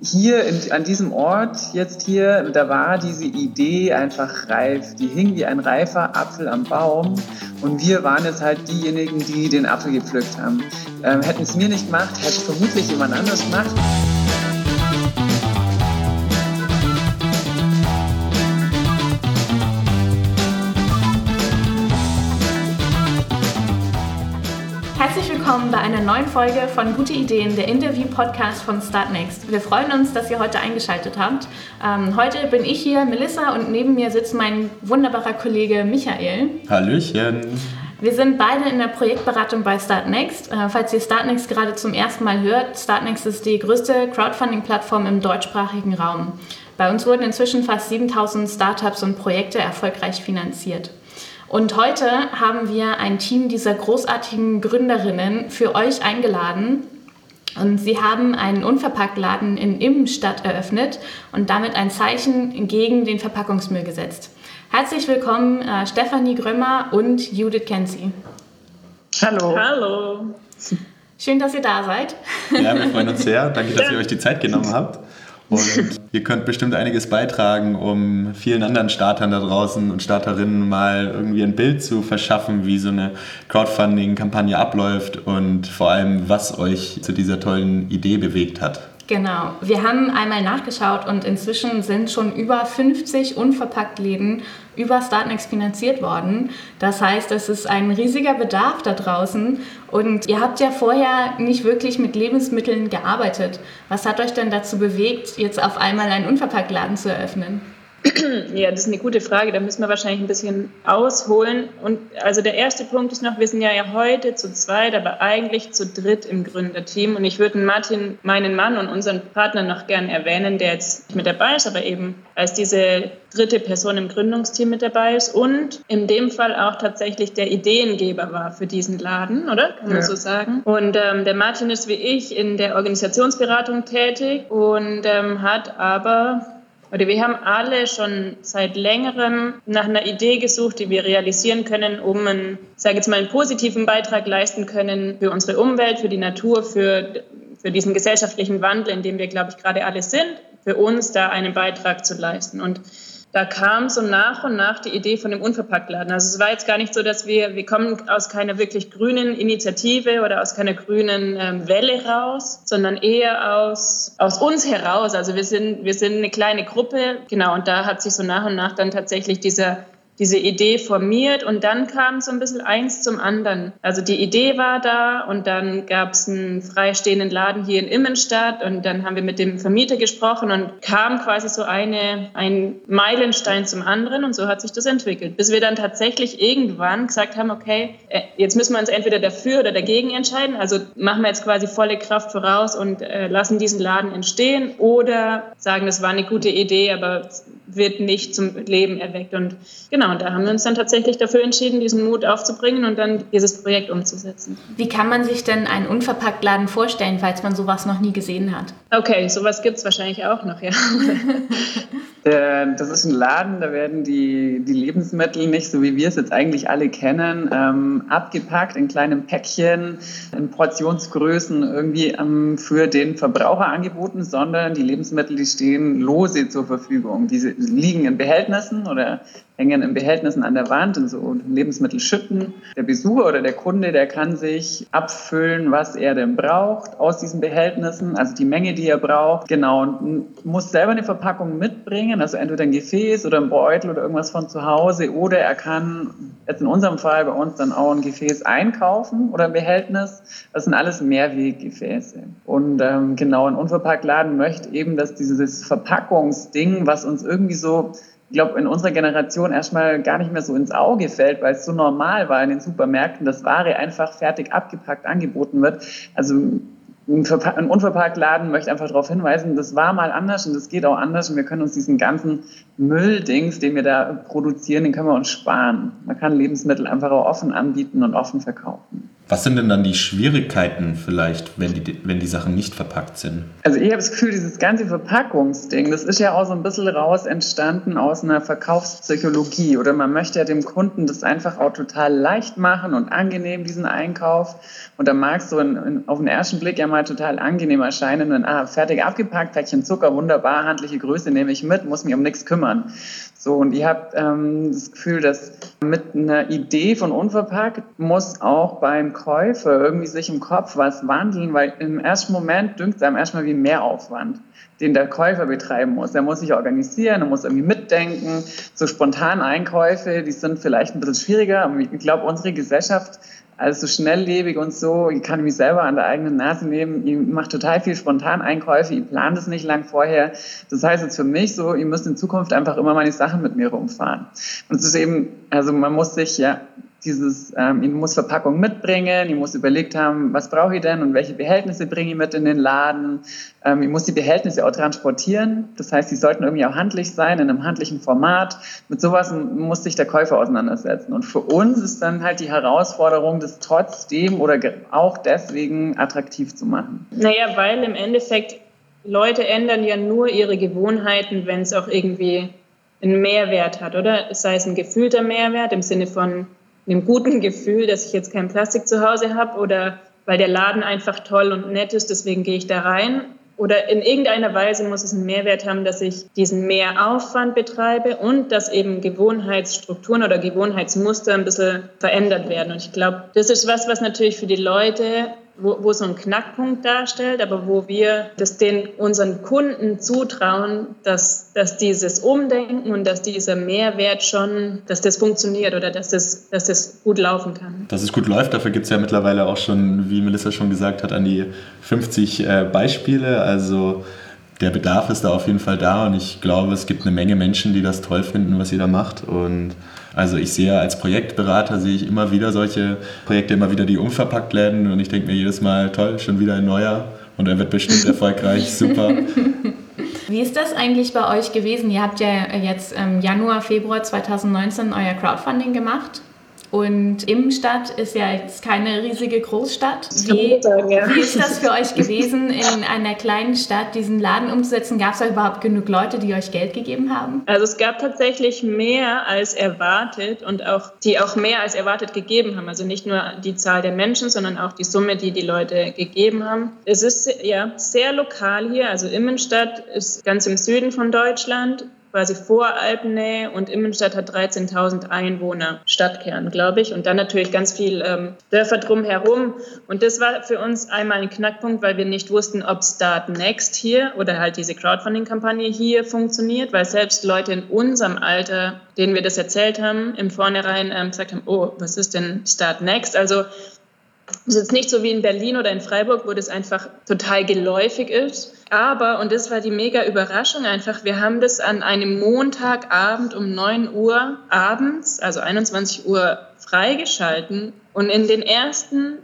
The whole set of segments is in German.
hier an diesem Ort jetzt hier, da war diese Idee einfach reif. Die hing wie ein reifer Apfel am Baum und wir waren jetzt halt diejenigen, die den Apfel gepflückt haben. Hätten es mir nicht gemacht, hätte es vermutlich jemand anders gemacht. Herzlich willkommen bei einer neuen Folge von Gute Ideen, der Interview-Podcast von Startnext. Wir freuen uns, dass ihr heute eingeschaltet habt. Heute bin ich hier, Melissa, und neben mir sitzt mein wunderbarer Kollege Michael. Hallöchen. Wir sind beide in der Projektberatung bei Startnext. Falls ihr Startnext gerade zum ersten Mal hört, Startnext ist die größte Crowdfunding-Plattform im deutschsprachigen Raum. Bei uns wurden inzwischen fast 7000 Startups und Projekte erfolgreich finanziert. Und heute haben wir ein Team dieser großartigen Gründerinnen für euch eingeladen. Und sie haben einen Unverpacktladen in Immenstadt eröffnet und damit ein Zeichen gegen den Verpackungsmüll gesetzt. Herzlich willkommen Stefanie Grömer und Judith Kenzie. Hallo. Hallo. Schön, dass ihr da seid. Ja, wir freuen uns sehr. Danke, dass ihr euch die Zeit genommen habt. Und ihr könnt bestimmt einiges beitragen, um vielen anderen Startern da draußen und Starterinnen mal irgendwie ein Bild zu verschaffen, wie so eine Crowdfunding-Kampagne abläuft und vor allem, was euch zu dieser tollen Idee bewegt hat. Genau. Wir haben einmal nachgeschaut und inzwischen sind schon über 50 Unverpacktläden über Startnext finanziert worden. Das heißt, es ist ein riesiger Bedarf da draußen und ihr habt ja vorher nicht wirklich mit Lebensmitteln gearbeitet. Was hat euch denn dazu bewegt, jetzt auf einmal einen Unverpacktladen zu eröffnen? Ja, das ist eine gute Frage. Da müssen wir wahrscheinlich ein bisschen ausholen. Und also der erste Punkt ist noch, wir sind ja heute zu zweit, aber eigentlich zu dritt im Gründerteam. Und ich würde Martin, meinen Mann und unseren Partner noch gern erwähnen, der jetzt nicht mit dabei ist, aber eben als diese dritte Person im Gründungsteam mit dabei ist und in dem Fall auch tatsächlich der Ideengeber war für diesen Laden, oder? Kann man so sagen. Und der Martin ist wie ich in der Organisationsberatung tätig und wir haben alle schon seit längerem nach einer Idee gesucht, die wir realisieren können, um einen positiven Beitrag leisten können für unsere Umwelt, für die Natur, für diesen gesellschaftlichen Wandel, in dem wir, glaube ich, gerade alle sind, für uns da einen Beitrag zu leisten. Und da kam so nach und nach die Idee von dem Unverpacktladen. Also es war jetzt gar nicht so, dass wir kommen aus keiner wirklich grünen Initiative oder aus keiner grünen Welle raus, sondern eher aus uns heraus. Also wir sind eine kleine Gruppe, genau, und da hat sich so nach und nach dann tatsächlich diese Idee formiert und dann kam so ein bisschen eins zum anderen. Also die Idee war da und dann gab es einen freistehenden Laden hier in Immenstadt und dann haben wir mit dem Vermieter gesprochen und kam quasi so ein Meilenstein zum anderen und so hat sich das entwickelt. Bis wir dann tatsächlich irgendwann gesagt haben, okay, jetzt müssen wir uns entweder dafür oder dagegen entscheiden, also machen wir jetzt quasi volle Kraft voraus und lassen diesen Laden entstehen oder sagen, das war eine gute Idee, aber wird nicht zum Leben erweckt. Und genau, und da haben wir uns dann tatsächlich dafür entschieden, diesen Mut aufzubringen und dann dieses Projekt umzusetzen. Wie kann man sich denn einen Unverpacktladen vorstellen, falls man sowas noch nie gesehen hat? Okay, sowas gibt es wahrscheinlich auch noch, ja. Das ist ein Laden, da werden die Lebensmittel nicht, so wie wir es jetzt eigentlich alle kennen, abgepackt in kleinen Päckchen, in Portionsgrößen irgendwie für den Verbraucher angeboten, sondern die Lebensmittel, die stehen lose zur Verfügung. Diese liegen in Behältnissen oder hängen in Behältnissen an der Wand in so Lebensmittelschütten. Der Besucher oder der Kunde, der kann sich abfüllen, was er denn braucht aus diesen Behältnissen, also die Menge, die er braucht. Genau, und muss selber eine Verpackung mitbringen, also entweder ein Gefäß oder ein Beutel oder irgendwas von zu Hause, oder er kann jetzt in unserem Fall bei uns dann auch ein Gefäß einkaufen oder ein Behältnis. Das sind alles Mehrweggefäße. Und genau, ein Unverpacktladen möchte eben, dass dieses Verpackungsding, was uns irgendwie so, ich glaube, in unserer Generation erstmal gar nicht mehr so ins Auge fällt, weil es so normal war in den Supermärkten, dass Ware einfach fertig abgepackt angeboten wird. Also ein Unverpacktladen möchte einfach darauf hinweisen, das war mal anders und das geht auch anders und wir können uns diesen ganzen Mülldings, den wir da produzieren, den können wir uns sparen. Man kann Lebensmittel einfach auch offen anbieten und offen verkaufen. Was sind denn dann die Schwierigkeiten vielleicht, wenn die Sachen nicht verpackt sind? Also ich habe das Gefühl, dieses ganze Verpackungsding, das ist ja auch so ein bisschen raus entstanden aus einer Verkaufspsychologie. Oder man möchte ja dem Kunden das einfach auch total leicht machen und angenehm, diesen Einkauf. Und da mag es so auf den ersten Blick ja mal total angenehm erscheinen. Dann, fertig abgepackt, Päckchen Zucker, wunderbar, handliche Größe nehme ich mit, muss mich um nichts kümmern. So, und ich habe das Gefühl, dass mit einer Idee von unverpackt muss auch beim Käufer irgendwie sich im Kopf was wandeln, weil im ersten Moment dünkt es einem erstmal wie ein Mehraufwand, den der Käufer betreiben muss. Er muss sich organisieren, er muss irgendwie mitdenken. So spontan Einkäufe, die sind vielleicht ein bisschen schwieriger, aber ich glaube, unsere Gesellschaft, also schnelllebig und so, ich kann mich selber an der eigenen Nase nehmen, ich mache total viel Spontaneinkäufe, ich plane das nicht lang vorher. Das heißt jetzt für mich so, ich muss in Zukunft einfach immer meine Sachen mit mir rumfahren. Und es ist eben, also man muss sich ja ich muss Verpackung mitbringen, ich muss überlegt haben, was brauche ich denn und welche Behältnisse bringe ich mit in den Laden. Ich muss die Behältnisse auch transportieren, das heißt, die sollten irgendwie auch handlich sein, in einem handlichen Format. Mit sowas muss sich der Käufer auseinandersetzen. Und für uns ist dann halt die Herausforderung, das trotzdem oder auch deswegen attraktiv zu machen. Naja, weil im Endeffekt Leute ändern ja nur ihre Gewohnheiten, wenn es auch irgendwie einen Mehrwert hat, oder? Sei es ein gefühlter Mehrwert im Sinne von einem guten Gefühl, dass ich jetzt kein Plastik zu Hause habe oder weil der Laden einfach toll und nett ist, deswegen gehe ich da rein. Oder in irgendeiner Weise muss es einen Mehrwert haben, dass ich diesen Mehraufwand betreibe und dass eben Gewohnheitsstrukturen oder Gewohnheitsmuster ein bisschen verändert werden. Und ich glaube, das ist was natürlich für die Leute, wo so ein Knackpunkt darstellt, aber wo wir das unseren Kunden zutrauen, dass dieses Umdenken und dass dieser Mehrwert schon, dass das funktioniert oder dass das gut laufen kann. Dass es gut läuft, dafür gibt es ja mittlerweile auch schon, wie Melissa schon gesagt hat, an die 50 Beispiele. Also der Bedarf ist da auf jeden Fall da und ich glaube, es gibt eine Menge Menschen, die das toll finden, was ihr da macht. Und also ich sehe als Projektberater, sehe ich immer wieder solche Projekte, immer wieder die Unverpackt-Läden und ich denke mir jedes Mal, toll, schon wieder ein neuer und er wird bestimmt erfolgreich, super. Wie ist das eigentlich bei euch gewesen? Ihr habt ja jetzt im Januar, Februar 2019 euer Crowdfunding gemacht. Und Immenstadt ist ja jetzt keine riesige Großstadt. Wie ist das für euch gewesen, in einer kleinen Stadt diesen Laden umzusetzen? Gab es da überhaupt genug Leute, die euch Geld gegeben haben? Also es gab tatsächlich mehr als erwartet und die auch mehr als erwartet gegeben haben. Also nicht nur die Zahl der Menschen, sondern auch die Summe, die Leute gegeben haben. Es ist ja sehr lokal hier. Also Immenstadt ist ganz im Süden von Deutschland, quasi vor Alpennähe, und Immenstadt hat 13.000 Einwohner, Stadtkern, glaube ich, und dann natürlich ganz viel Dörfer drumherum. Und das war für uns einmal ein Knackpunkt, weil wir nicht wussten, ob Start Next hier oder halt diese Crowdfunding-Kampagne hier funktioniert, weil selbst Leute in unserem Alter, denen wir das erzählt haben, im Vornherein gesagt haben, oh, was ist denn Start Next? Also es ist jetzt nicht so wie in Berlin oder in Freiburg, wo das einfach total geläufig ist. Aber, und das war die mega Überraschung einfach, wir haben das an einem Montagabend um 9 Uhr abends, also 21 Uhr, freigeschalten. Und in den ersten,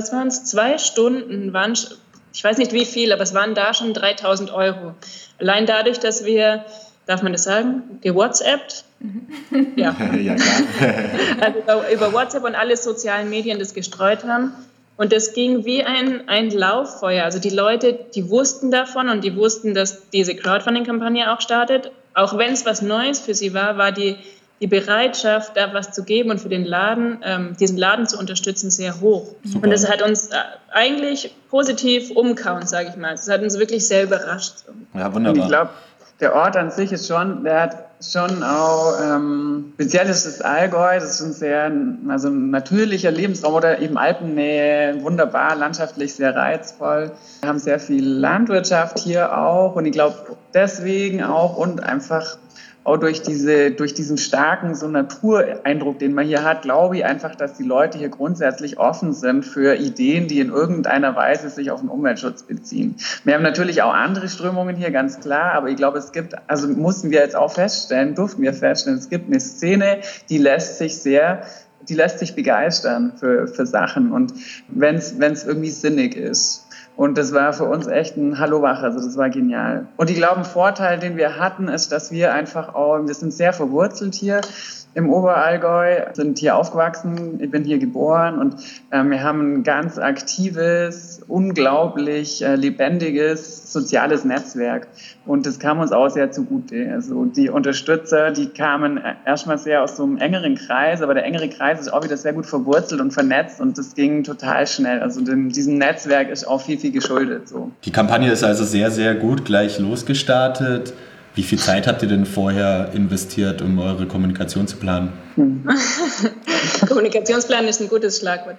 2 Stunden waren, ich weiß nicht wie viel, aber es waren da schon 3.000 Euro. Allein dadurch, dass wir, darf man das sagen, gewhatsappt? Ja. Ja, klar. Also über WhatsApp und alle sozialen Medien das gestreut haben. Und das ging wie ein Lauffeuer. Also die Leute, die wussten davon und die wussten, dass diese Crowdfunding-Kampagne auch startet. Auch wenn es was Neues für sie war die Bereitschaft, da was zu geben und für den Laden, diesen Laden zu unterstützen, sehr hoch. Super. Und das hat uns eigentlich positiv umgehauen, sage ich mal. Das hat uns wirklich sehr überrascht. Ja, wunderbar. Ich glaube, der Ort an sich ist der hat schon auch, speziell ist das Allgäu, das ist ein sehr, also ein natürlicher Lebensraum oder eben Alpennähe, wunderbar, landschaftlich sehr reizvoll. Wir haben sehr viel Landwirtschaft hier auch und ich glaube deswegen auch und einfach auch durch diesen starken so Natureindruck, den man hier hat, glaube ich einfach, dass die Leute hier grundsätzlich offen sind für Ideen, die in irgendeiner Weise sich auf den Umweltschutz beziehen. Wir haben natürlich auch andere Strömungen hier, ganz klar, aber ich glaube, durften wir feststellen, es gibt eine Szene, die lässt sich begeistern für Sachen und wenn es irgendwie sinnig ist. Und das war für uns echt ein Hallo-Wach, also das war genial. Und ich glaube, ein Vorteil, den wir hatten, ist, dass wir sind sehr verwurzelt hier im Oberallgäu, sind hier aufgewachsen, ich bin hier geboren und wir haben ein ganz aktives, unglaublich lebendiges soziales Netzwerk und das kam uns auch sehr zugute. Also die Unterstützer, die kamen erstmal sehr aus so einem engeren Kreis, aber der engere Kreis ist auch wieder sehr gut verwurzelt und vernetzt und das ging total schnell. Also diesem Netzwerk ist auch viel geschuldet. So. Die Kampagne ist also sehr, sehr gut gleich losgestartet. Wie viel Zeit habt ihr denn vorher investiert, um eure Kommunikation zu planen? Kommunikationsplan ist ein gutes Schlagwort.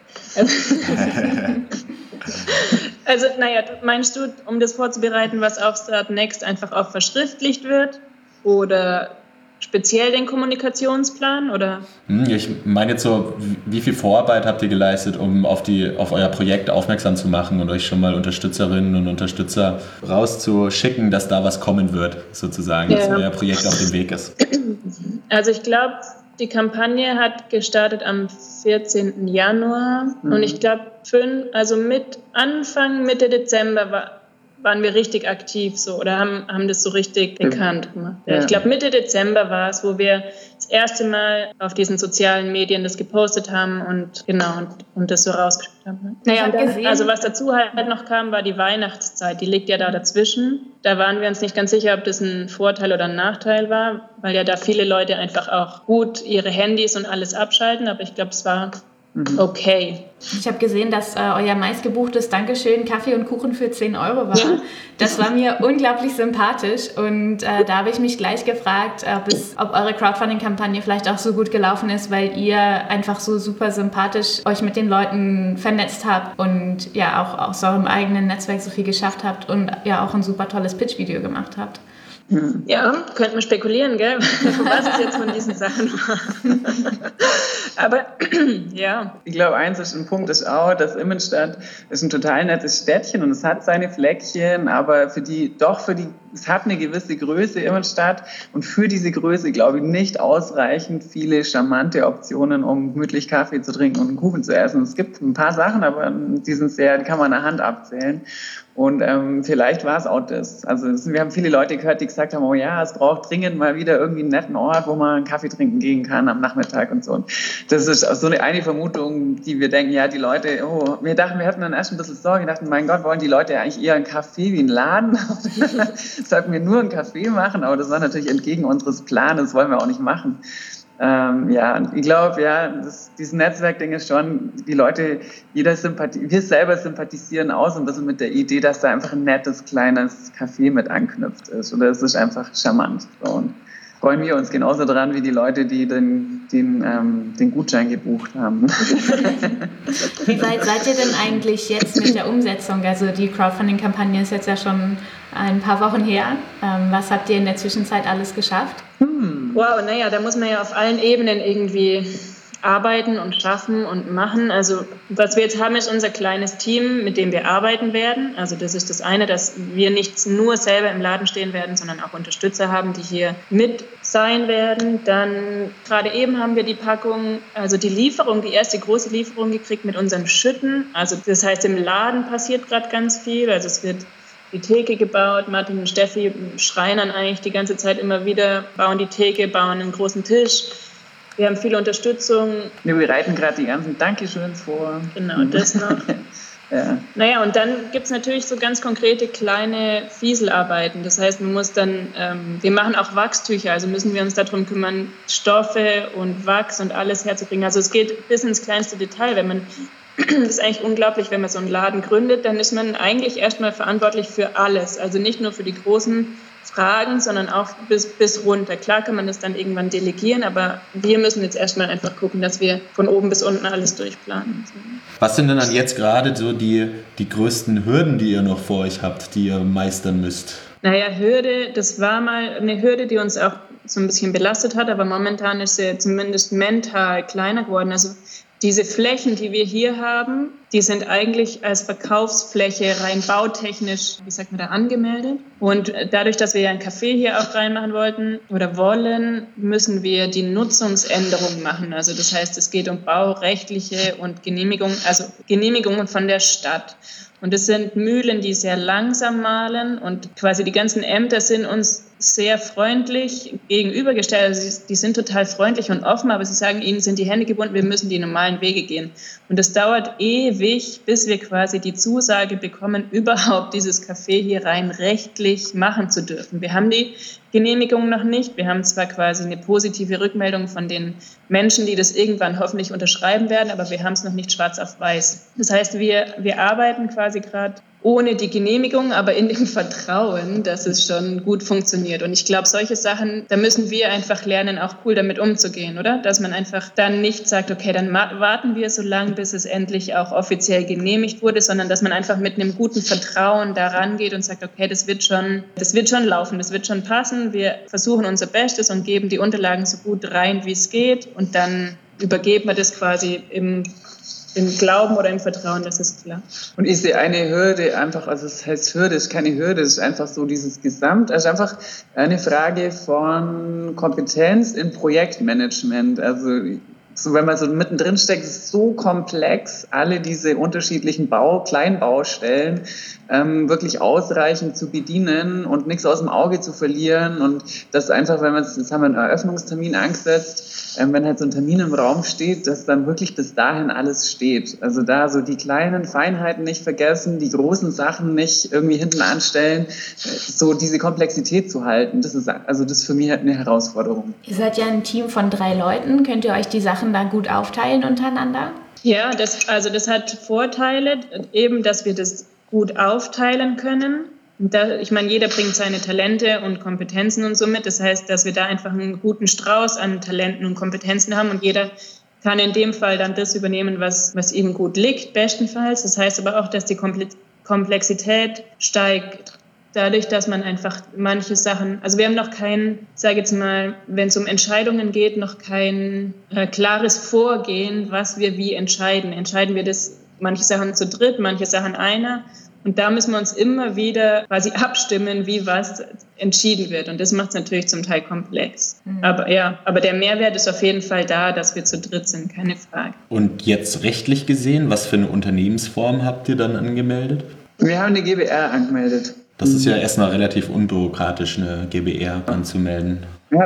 Also, meinst du, um das vorzubereiten, was auf Start Next einfach auch verschriftlicht wird? Oder speziell den Kommunikationsplan? Oder? Ich meine jetzt so, wie viel Vorarbeit habt ihr geleistet, um auf euer Projekt aufmerksam zu machen und euch schon mal Unterstützerinnen und Unterstützer rauszuschicken, dass da was kommen wird, sozusagen, dass euer Projekt auf dem Weg ist? Also ich glaube, die Kampagne hat gestartet am 14. Januar und ich glaube, Mitte Dezember waren wir richtig aktiv so oder haben das so richtig bekannt gemacht. Ja. Ich glaube, Mitte Dezember war es, wo wir das erste Mal auf diesen sozialen Medien das gepostet haben und das so rausgeschickt haben. Also was dazu halt noch kam, war die Weihnachtszeit. Die liegt ja da dazwischen. Da waren wir uns nicht ganz sicher, ob das ein Vorteil oder ein Nachteil war, weil ja da viele Leute einfach auch gut ihre Handys und alles abschalten. Aber ich glaube, es war okay. Ich habe gesehen, dass euer meistgebuchtes Dankeschön Kaffee und Kuchen für 10 Euro war. Das war mir unglaublich sympathisch und da habe ich mich gleich gefragt, ob eure Crowdfunding-Kampagne vielleicht auch so gut gelaufen ist, weil ihr einfach so super sympathisch euch mit den Leuten vernetzt habt und ja auch aus eurem eigenen Netzwerk so viel geschafft habt und ja auch ein super tolles Pitch-Video gemacht habt. Ja, könnte man spekulieren, gell? Was es jetzt von diesen Sachen war. Aber ja. Ich glaube, ein Punkt ist auch, dass Immenstadt ist ein total nettes Städtchen und es hat seine Fleckchen, aber es hat eine gewisse Größe, Immenstadt, und für diese Größe, glaube ich, nicht ausreichend viele charmante Optionen, um gemütlich Kaffee zu trinken und einen Kuchen zu essen. Es gibt ein paar Sachen, aber die kann man an der Hand abzählen. Und vielleicht war es auch das. Also wir haben viele Leute gehört, die gesagt haben, oh ja, es braucht dringend mal wieder irgendwie einen netten Ort, wo man einen Kaffee trinken gehen kann am Nachmittag und so. Und das ist so eine Vermutung, die wir denken, ja, die Leute, wir hatten dann erst ein bisschen Sorge, wir dachten, mein Gott, wollen die Leute eigentlich eher einen Kaffee wie einen Laden? Sollten wir nur einen Kaffee machen? Aber das war natürlich entgegen unseres Planes, das wollen wir auch nicht machen. Ich glaube, dieses Netzwerkding ist schon, die Leute, wir selber sympathisieren auch so ein bisschen mit der Idee, dass da einfach ein nettes, kleines Café mit anknüpft ist. Oder es ist einfach charmant. So. Und freuen wir uns genauso dran, wie die Leute, die den Gutschein gebucht haben. Wie weit seid ihr denn eigentlich jetzt mit der Umsetzung? Also die Crowdfunding-Kampagne ist jetzt ja schon ein paar Wochen her. Was habt ihr in der Zwischenzeit alles geschafft? Wow, da muss man ja auf allen Ebenen irgendwie arbeiten und schaffen und machen. Also was wir jetzt haben, ist unser kleines Team, mit dem wir arbeiten werden. Also das ist das eine, dass wir nicht nur selber im Laden stehen werden, sondern auch Unterstützer haben, die hier mit sein werden. Dann gerade eben haben wir die Packung, also die erste große Lieferung gekriegt mit unseren Schütten. Also das heißt, im Laden passiert gerade ganz viel. Also es wird die Theke gebaut. Martin und Steffi schreinern eigentlich die ganze Zeit immer wieder, bauen die Theke, bauen einen großen Tisch. Wir haben viele Unterstützung. Wir bereiten gerade die ganzen Dankeschöns vor. Genau, das noch. Ja. Und dann gibt es natürlich so ganz konkrete kleine Fieselarbeiten. Das heißt, man muss dann, wir machen auch Wachstücher, also müssen wir uns darum kümmern, Stoffe und Wachs und alles herzubringen. Also es geht bis ins kleinste Detail. Das ist eigentlich unglaublich, wenn man so einen Laden gründet, dann ist man eigentlich erstmal verantwortlich für alles. Also nicht nur für die großen Fragen, sondern auch bis runter. Klar kann man das dann irgendwann delegieren, aber wir müssen jetzt erstmal einfach gucken, dass wir von oben bis unten alles durchplanen. Was sind denn dann jetzt gerade so die größten Hürden, die ihr noch vor euch habt, die ihr meistern müsst? Hürde, das war mal eine Hürde, die uns auch so ein bisschen belastet hat, aber momentan ist sie zumindest mental kleiner geworden. Also diese Flächen, die wir hier haben, die sind eigentlich als Verkaufsfläche rein bautechnisch, angemeldet. Und dadurch, dass wir ja ein Café hier auch reinmachen wollten oder wollen, müssen wir die Nutzungsänderung machen. Also das heißt, es geht um baurechtliche und Genehmigungen von der Stadt. Und es sind Mühlen, die sehr langsam mahlen und quasi die ganzen Ämter sind uns sehr freundlich gegenübergestellt. Also die sind total freundlich und offen, aber sie sagen, ihnen sind die Hände gebunden, wir müssen die normalen Wege gehen. Und es dauert ewig, bis wir quasi die Zusage bekommen, überhaupt dieses Café hier rein rechtlich machen zu dürfen. Wir haben die Genehmigung noch nicht. Wir haben zwar quasi eine positive Rückmeldung von den Menschen, die das irgendwann hoffentlich unterschreiben werden, aber wir haben es noch nicht schwarz auf weiß. Das heißt, wir arbeiten quasi gerade ohne die Genehmigung, aber in dem Vertrauen, dass es schon gut funktioniert. Und ich glaube, solche Sachen, da müssen wir einfach lernen, auch cool damit umzugehen, oder? Dass man einfach dann nicht sagt, okay, dann warten wir so lange, bis es endlich auch offiziell genehmigt wurde, sondern dass man einfach mit einem guten Vertrauen da rangeht und sagt, okay, das wird schon laufen, das wird schon passen. Wir versuchen unser Bestes und geben die Unterlagen so gut rein, wie es geht. Und dann übergeben wir das quasi im Glauben oder im Vertrauen, dass es klappt. Und ich sehe eine Hürde einfach, also das heißt Hürde ist keine Hürde, es ist einfach so dieses Gesamt, also einfach eine Frage von Kompetenz im Projektmanagement. Also so, wenn man so mittendrin steckt, ist es so komplex, alle diese unterschiedlichen Kleinbaustellen wirklich ausreichend zu bedienen und nichts aus dem Auge zu verlieren. Und das einfach, jetzt haben wir einen Eröffnungstermin angesetzt, wenn halt so ein Termin im Raum steht, dass dann wirklich bis dahin alles steht. Also da so die kleinen Feinheiten nicht vergessen, die großen Sachen nicht irgendwie hinten anstellen, so diese Komplexität zu halten. Das ist für mich halt eine Herausforderung. Ihr seid ja ein Team von 3 Leuten. Könnt ihr euch die Sachen da gut aufteilen untereinander? Ja, das hat Vorteile, eben, dass wir das gut aufteilen können. Ich meine, jeder bringt seine Talente und Kompetenzen und so mit. Das heißt, dass wir da einfach einen guten Strauß an Talenten und Kompetenzen haben und jeder kann in dem Fall dann das übernehmen, was ihm gut liegt, bestenfalls. Das heißt aber auch, dass die Komplexität steigt. Dadurch, dass man einfach manche Sachen, also wir haben noch kein, sage jetzt mal, wenn es um Entscheidungen geht, noch kein klares Vorgehen, was wir wie entscheiden. Entscheiden wir das, manche Sachen zu dritt, manche Sachen einer. Und da müssen wir uns immer wieder quasi abstimmen, wie was entschieden wird. Und das macht es natürlich zum Teil komplex. Aber der Mehrwert ist auf jeden Fall da, dass wir zu dritt sind, keine Frage. Und jetzt rechtlich gesehen, was für eine Unternehmensform habt ihr dann angemeldet? Wir haben eine GbR angemeldet. Das ist ja erstmal relativ unbürokratisch, eine GbR anzumelden. Wir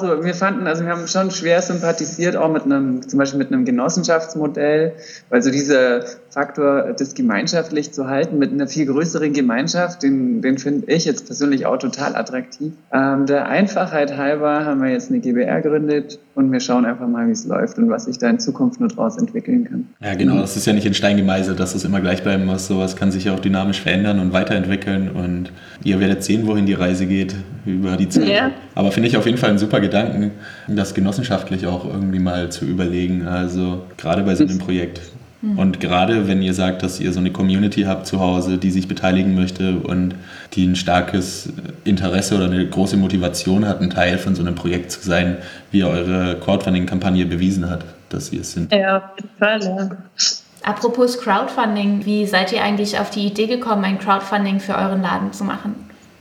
haben schon schwer sympathisiert, auch zum Beispiel mit einem Genossenschaftsmodell, weil so dieser Faktor, das gemeinschaftlich zu halten mit einer viel größeren Gemeinschaft, den finde ich jetzt persönlich auch total attraktiv. Der Einfachheit halber haben wir jetzt eine GbR gegründet und wir schauen einfach mal, wie es läuft und was sich da in Zukunft nur draus entwickeln kann. Ja, genau, das ist ja nicht in Stein gemeißelt, dass es immer gleich bleiben muss. Sowas kann sich ja auch dynamisch verändern und weiterentwickeln und ihr werdet sehen, wohin die Reise geht über die Zeit. Ja. Aber finde ich auf jeden Fall einen super Gedanken, das genossenschaftlich auch irgendwie mal zu überlegen, also gerade bei so einem Projekt. Und gerade wenn ihr sagt, dass ihr so eine Community habt zu Hause, die sich beteiligen möchte und die ein starkes Interesse oder eine große Motivation hat, ein Teil von so einem Projekt zu sein, wie eure Crowdfunding-Kampagne bewiesen hat, dass ihr es sind. Ja, auf jeden Fall, ja. Apropos Crowdfunding, wie seid ihr eigentlich auf die Idee gekommen, ein Crowdfunding für euren Laden zu machen?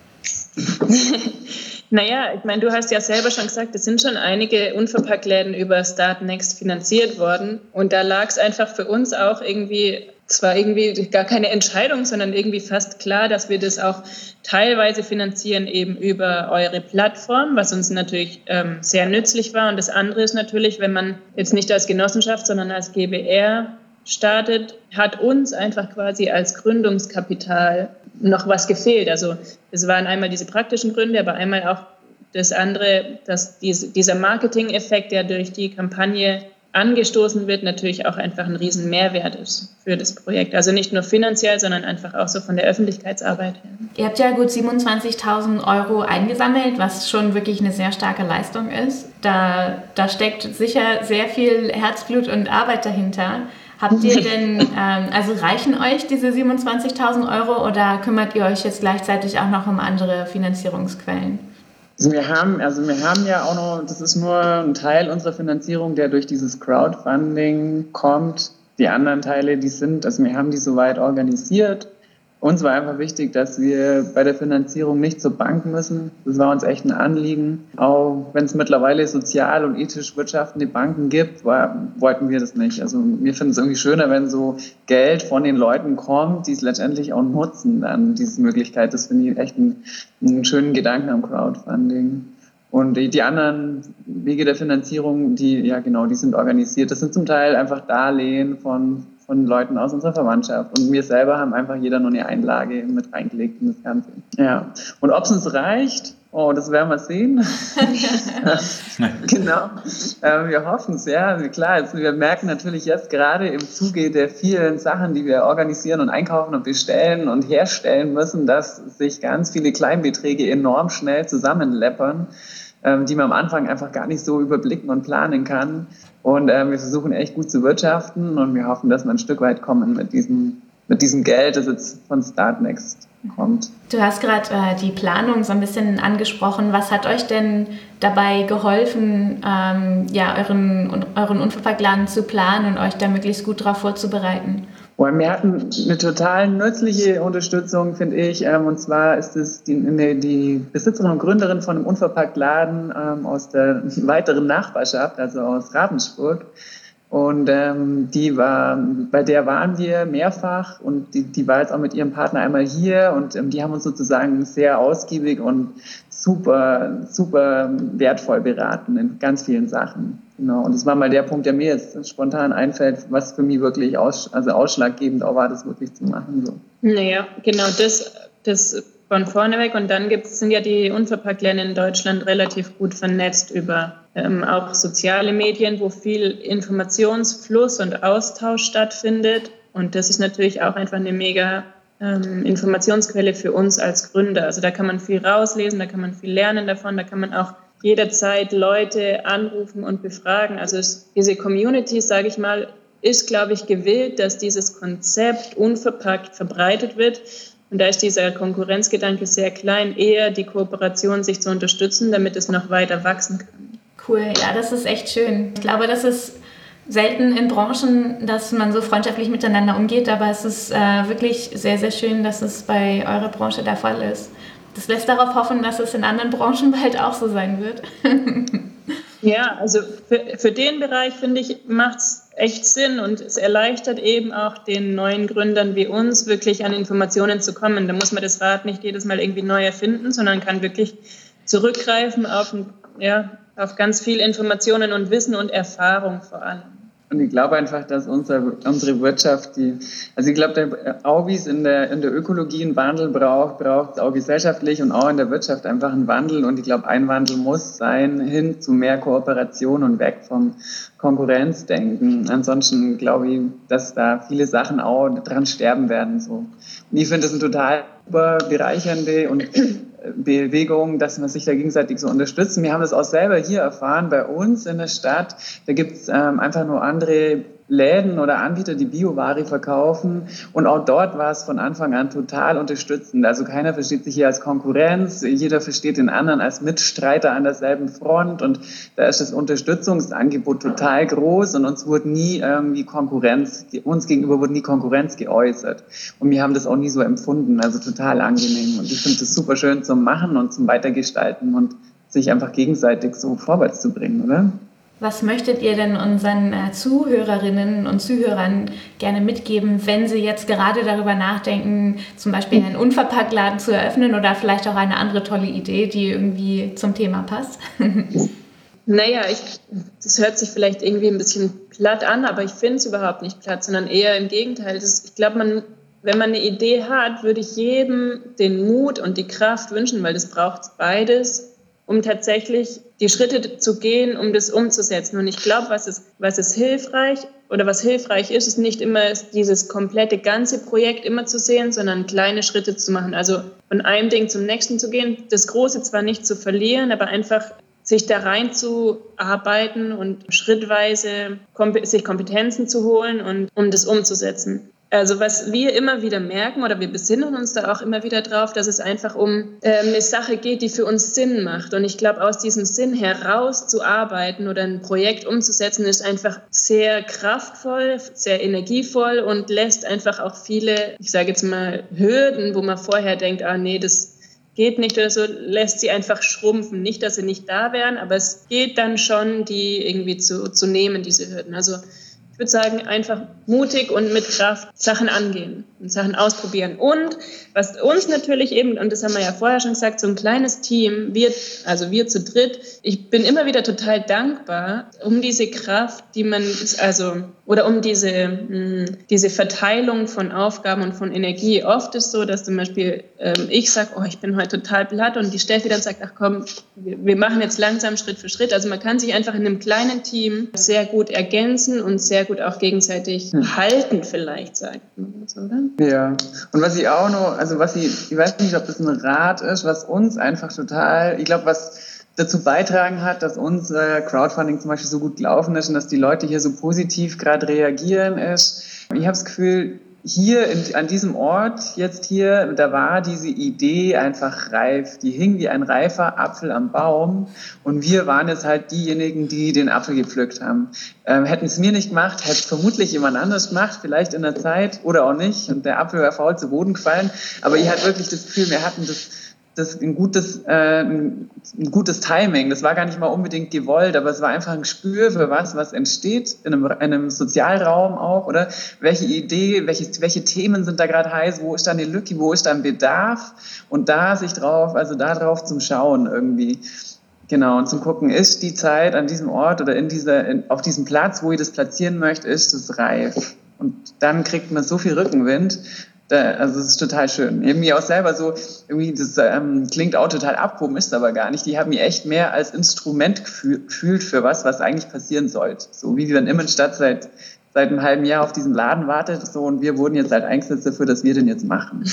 Naja, ich meine, du hast ja selber schon gesagt, es sind schon einige Unverpacktläden über Startnext finanziert worden. Und da lag es einfach für uns auch zwar irgendwie gar keine Entscheidung, sondern irgendwie fast klar, dass wir das auch teilweise finanzieren eben über eure Plattform, was uns natürlich sehr nützlich war. Und das andere ist natürlich, wenn man jetzt nicht als Genossenschaft, sondern als GbR startet, hat uns einfach quasi als Gründungskapital noch was gefehlt. Also es waren einmal diese praktischen Gründe, aber einmal auch das andere, dass dieser Marketing-Effekt, der durch die Kampagne angestoßen wird, natürlich auch einfach ein riesen Mehrwert ist für das Projekt. Also nicht nur finanziell, sondern einfach auch so von der Öffentlichkeitsarbeit her. Ihr habt ja gut 27.000 € eingesammelt, was schon wirklich eine sehr starke Leistung ist. Da steckt sicher sehr viel Herzblut und Arbeit dahinter. Habt ihr denn, reichen euch diese 27.000 € oder kümmert ihr euch jetzt gleichzeitig auch noch um andere Finanzierungsquellen? Also wir haben ja auch noch, das ist nur ein Teil unserer Finanzierung, der durch dieses Crowdfunding kommt. Die anderen Teile, wir haben die soweit organisiert Uns war einfach wichtig, dass wir bei der Finanzierung nicht zur Bank müssen. Das war uns echt ein Anliegen. Auch wenn es mittlerweile sozial und ethisch wirtschaftende Banken gibt, wollten wir das nicht. Also wir finden es irgendwie schöner, wenn so Geld von den Leuten kommt, die es letztendlich auch nutzen, dann diese Möglichkeit. Das finde ich echt einen schönen Gedanken am Crowdfunding. Und die anderen Wege der Finanzierung, die sind organisiert. Das sind zum Teil einfach Darlehen von Leuten aus unserer Verwandtschaft. Und wir selber haben einfach jeder nur eine Einlage mit reingelegt in das Ganze. Ja. Und ob es uns reicht, das werden wir sehen. Genau. Wir hoffen es, ja. Klar, wir merken natürlich jetzt gerade im Zuge der vielen Sachen, die wir organisieren und einkaufen und bestellen und herstellen müssen, dass sich ganz viele Kleinbeträge enorm schnell zusammenleppern, die man am Anfang einfach gar nicht so überblicken und planen kann. Und wir versuchen echt gut zu wirtschaften und wir hoffen, dass wir ein Stück weit kommen mit diesem Geld, das jetzt von Startnext kommt. Du hast gerade die Planung so ein bisschen angesprochen. Was hat euch denn dabei geholfen, euren Unverpacktladen zu planen und euch da möglichst gut darauf vorzubereiten? Wir hatten eine total nützliche Unterstützung, finde ich. Und zwar ist es die Besitzerin und Gründerin von einem Unverpacktladen aus der weiteren Nachbarschaft, also aus Ravensburg. Und bei der waren wir mehrfach und die war jetzt auch mit ihrem Partner einmal hier und die haben uns sozusagen sehr ausgiebig und super, super wertvoll beraten in ganz vielen Sachen. Genau. Und das war mal der Punkt, der mir jetzt spontan einfällt, was für mich wirklich ausschlaggebend auch war, das wirklich zu machen. So. Naja, genau, das von vorne weg. Und dann sind ja die Unverpacktläden in Deutschland relativ gut vernetzt über auch soziale Medien, wo viel Informationsfluss und Austausch stattfindet. Und das ist natürlich auch einfach eine mega Informationsquelle für uns als Gründer. Also da kann man viel rauslesen, da kann man viel lernen davon, da kann man auch jederzeit Leute anrufen und befragen. Also diese Community, sage ich mal, ist, glaube ich, gewillt, dass dieses Konzept unverpackt verbreitet wird. Und da ist dieser Konkurrenzgedanke sehr klein, eher die Kooperation sich zu unterstützen, damit es noch weiter wachsen kann. Cool, ja, das ist echt schön. Ich glaube, das ist selten in Branchen, dass man so freundschaftlich miteinander umgeht, aber es ist wirklich sehr, sehr schön, dass es bei eurer Branche der Fall ist. Das lässt darauf hoffen, dass es in anderen Branchen bald auch so sein wird. Ja, also für den Bereich, finde ich, macht es echt Sinn und es erleichtert eben auch den neuen Gründern wie uns, wirklich an Informationen zu kommen. Da muss man das Rad nicht jedes Mal irgendwie neu erfinden, sondern kann wirklich zurückgreifen auf ganz viel Informationen und Wissen und Erfahrung vor allem. Und ich glaube einfach, dass unsere Wirtschaft, ich glaube, der auch wie es in der Ökologie einen Wandel braucht es auch gesellschaftlich und auch in der Wirtschaft einfach einen Wandel. Und ich glaube, ein Wandel muss sein hin zu mehr Kooperation und weg vom Konkurrenzdenken. Ansonsten glaube ich, dass da viele Sachen auch dran sterben werden. So. Und ich finde das eine total bereichernde und Bewegung, dass man sich da gegenseitig so unterstützt. Wir haben das auch selber hier erfahren, bei uns in der Stadt. Da gibt es einfach nur andere Läden oder Anbieter, die Bioware verkaufen. Und auch dort war es von Anfang an total unterstützend. Also keiner versteht sich hier als Konkurrenz, jeder versteht den anderen als Mitstreiter an derselben Front. Und da ist das Unterstützungsangebot total groß und uns gegenüber wurde nie Konkurrenz geäußert. Und wir haben das auch nie so empfunden, also total angenehm. Und ich finde das super schön zum Machen und zum Weitergestalten und sich einfach gegenseitig so vorwärts zu bringen, oder? Was möchtet ihr denn unseren Zuhörerinnen und Zuhörern gerne mitgeben, wenn sie jetzt gerade darüber nachdenken, zum Beispiel einen Unverpacktladen zu eröffnen oder vielleicht auch eine andere tolle Idee, die irgendwie zum Thema passt? Naja, das hört sich vielleicht irgendwie ein bisschen platt an, aber ich finde es überhaupt nicht platt, sondern eher im Gegenteil. Ich glaube, wenn man eine Idee hat, würde ich jedem den Mut und die Kraft wünschen, weil das braucht beides, um tatsächlich die Schritte zu gehen, um das umzusetzen. Und ich glaube, was hilfreich ist nicht immer dieses komplette ganze Projekt immer zu sehen, sondern kleine Schritte zu machen. Also von einem Ding zum nächsten zu gehen, das Große zwar nicht zu verlieren, aber einfach sich da rein zu arbeiten und schrittweise sich Kompetenzen zu holen und um das umzusetzen. Also was wir immer wieder merken, oder wir besinnen uns da auch immer wieder drauf, dass es einfach um eine Sache geht, die für uns Sinn macht. Und ich glaube, aus diesem Sinn heraus zu arbeiten oder ein Projekt umzusetzen, ist einfach sehr kraftvoll, sehr energievoll und lässt einfach auch viele, ich sage jetzt mal, Hürden, wo man vorher denkt, nee, das geht nicht oder so, lässt sie einfach schrumpfen. Nicht, dass sie nicht da wären, aber es geht dann schon, die irgendwie zu nehmen, diese Hürden. Also ich würde sagen, einfach mutig und mit Kraft Sachen angehen und Sachen ausprobieren. Und was uns natürlich eben, und das haben wir ja vorher schon gesagt, so ein kleines Team, wir zu dritt, ich bin immer wieder total dankbar um diese Kraft, die man, oder um diese Verteilung von Aufgaben und von Energie. Oft ist so, dass zum Beispiel ich sage, ich bin heute total platt und die Steffi dann sagt, ach komm, wir machen jetzt langsam Schritt für Schritt. Also man kann sich einfach in einem kleinen Team sehr gut ergänzen und sehr gut auch gegenseitig halten vielleicht, sagt man so, oder? Ja, und was ich auch noch, ich weiß nicht, ob das ein Rat ist, was uns einfach total, ich glaube, was dazu beitragen hat, dass unser Crowdfunding zum Beispiel so gut gelaufen ist und dass die Leute hier so positiv gerade reagieren ist. Ich habe das Gefühl, hier an diesem Ort jetzt hier, da war diese Idee einfach reif. Die hing wie ein reifer Apfel am Baum und wir waren jetzt halt diejenigen, die den Apfel gepflückt haben. Hätten es mir nicht gemacht, hätte es vermutlich jemand anders gemacht, vielleicht in der Zeit oder auch nicht und der Apfel wäre faul zu Boden gefallen. Aber ich hatte wirklich das Gefühl, wir hatten ein gutes Timing. Das war gar nicht mal unbedingt gewollt, aber es war einfach ein Gespür für was entsteht in einem Sozialraum auch, oder? Welche Idee, welche Themen sind da gerade heiß, wo ist da eine Lücke, wo ist da ein Bedarf und da drauf zum Schauen irgendwie. Genau, und zum Gucken, ist die Zeit an diesem Ort oder auf diesem Platz, wo ich das platzieren möchte, ist es reif. Und dann kriegt man so viel Rückenwind. Also es ist total schön. Ich habe mich auch selber so, irgendwie, das klingt auch total abgehoben, ist aber gar nicht. Die haben mich echt mehr als Instrument gefühlt für was eigentlich passieren sollte. So wie wenn Immenstadt seit einem halben Jahr auf diesen Laden wartet, so, und wir wurden jetzt halt eingesetzt dafür, dass wir den jetzt machen.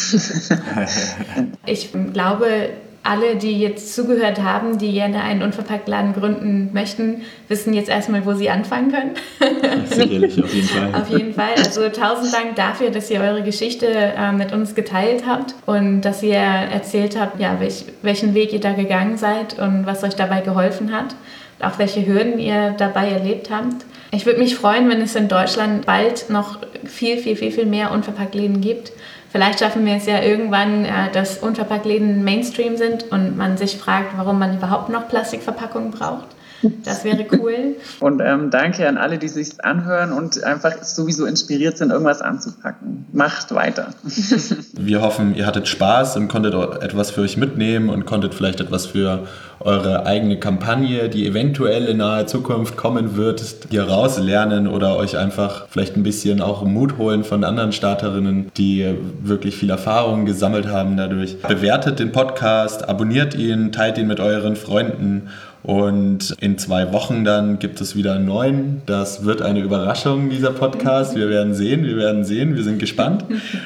Ich glaube, alle, die jetzt zugehört haben, die gerne einen Unverpackt-Laden gründen möchten, wissen jetzt erstmal, wo sie anfangen können. Sicherlich, auf jeden Fall. Auf jeden Fall. Also 1000 Dank dafür, dass ihr eure Geschichte mit uns geteilt habt und dass ihr erzählt habt, ja, welchen Weg ihr da gegangen seid und was euch dabei geholfen hat. Und auch welche Hürden ihr dabei erlebt habt. Ich würde mich freuen, wenn es in Deutschland bald noch viel, viel, viel, viel mehr Unverpackt-Läden gibt. Vielleicht schaffen wir es ja irgendwann, dass Unverpackt-Läden Mainstream sind und man sich fragt, warum man überhaupt noch Plastikverpackungen braucht. Das wäre cool. Und danke an alle, die sich's anhören und einfach sowieso inspiriert sind, irgendwas anzupacken. Macht weiter. Wir hoffen, ihr hattet Spaß und konntet etwas für euch mitnehmen und konntet vielleicht etwas für eure eigene Kampagne, die eventuell in naher Zukunft kommen wird, hier rauslernen oder euch einfach vielleicht ein bisschen auch Mut holen von anderen Starterinnen, die wirklich viel Erfahrung gesammelt haben dadurch. Bewertet den Podcast, abonniert ihn, teilt ihn mit euren Freunden. Und in 2 Wochen dann gibt es wieder einen neuen. Das wird eine Überraschung, dieser Podcast. Wir werden sehen. Wir sind gespannt.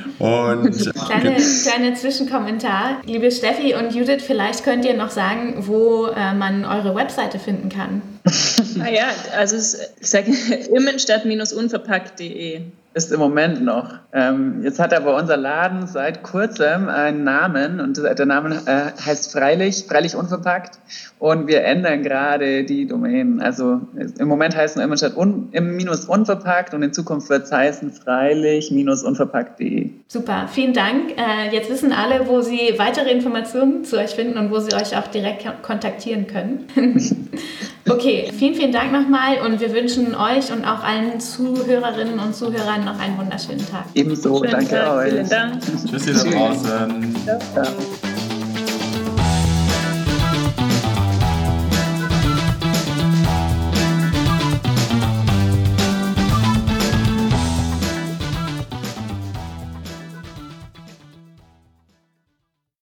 Und kleiner Zwischenkommentar. Liebe Steffi und Judith, vielleicht könnt ihr noch sagen, wo man eure Webseite finden kann. Ja, also ich sage immenstadt-unverpackt.de. Ist im Moment noch. Jetzt hat aber unser Laden seit kurzem einen Namen und der Name heißt Freilich unverpackt und wir ändern gerade die Domain. Also im Moment heißt es nur Immenstadt -unverpackt und in Zukunft wird es heißen freilich-unverpackt.de. Super, vielen Dank. Jetzt wissen alle, wo sie weitere Informationen zu euch finden und wo sie euch auch direkt kontaktieren können. Okay, vielen, vielen Dank nochmal und wir wünschen euch und auch allen Zuhörerinnen und Zuhörern noch einen wunderschönen Tag. Ebenso, danke euch. Vielen Dank. Tschüssi da draußen. Ja.